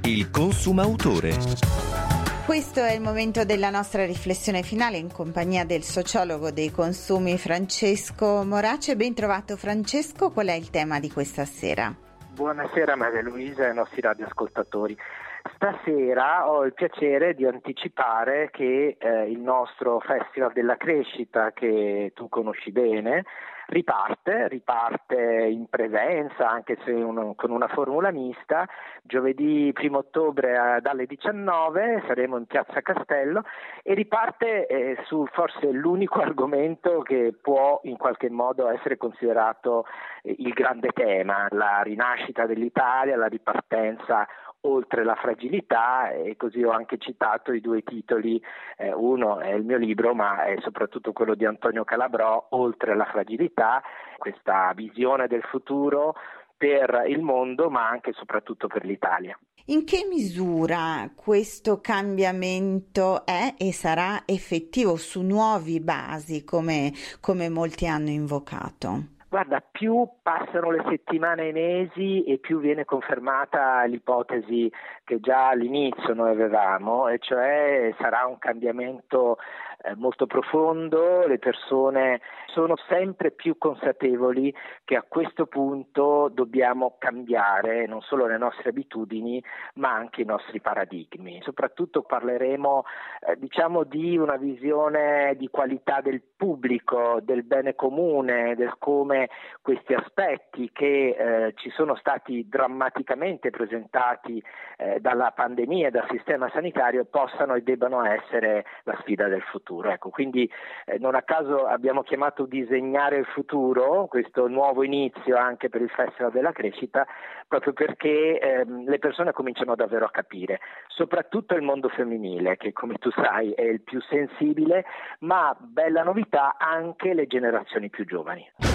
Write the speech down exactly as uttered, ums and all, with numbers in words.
Il consumautore. Questo è il momento della nostra riflessione finale in compagnia del sociologo dei consumi Francesco Morace. Ben trovato Francesco, qual è il tema di questa sera? Buonasera Maria Luisa e ai nostri radioascoltatori. Stasera ho il piacere di anticipare che eh, il nostro Festival della Crescita, che tu conosci bene, riparte, riparte in presenza, anche se uno, con una formula mista. Giovedì primo ottobre eh, dalle diciannove saremo in Piazza Castello e riparte eh, su forse l'unico argomento che può in qualche modo essere considerato eh, il grande tema, la rinascita dell'Italia, la ripartenza oltre la fragilità, e così ho anche citato i due titoli, eh, uno è il mio libro ma è soprattutto quello di Antonio Calabrò, Oltre la fragilità, questa visione del futuro per il mondo ma anche e soprattutto per l'Italia. In che misura questo cambiamento è e sarà effettivo su nuovi basi come, come molti hanno invocato? Guarda, più passano le settimane e i mesi e più viene confermata l'ipotesi che già all'inizio noi avevamo, e cioè sarà un cambiamento eh, molto profondo. Le persone sono sempre più consapevoli che a questo punto dobbiamo cambiare non solo le nostre abitudini ma anche i nostri paradigmi. Soprattutto parleremo eh, diciamo di una visione di qualità del pubblico, del bene comune, del come questi aspetti che eh, ci sono stati drammaticamente presentati eh, dalla pandemia e dal sistema sanitario possano e debbano essere la sfida del futuro. Ecco, quindi eh, non a caso abbiamo chiamato Disegnare il futuro, questo nuovo inizio anche per il Festival della Crescita, proprio perché eh, le persone cominciano davvero a capire, soprattutto il mondo femminile, che come tu sai è il più sensibile, ma bella novità anche le generazioni più giovani.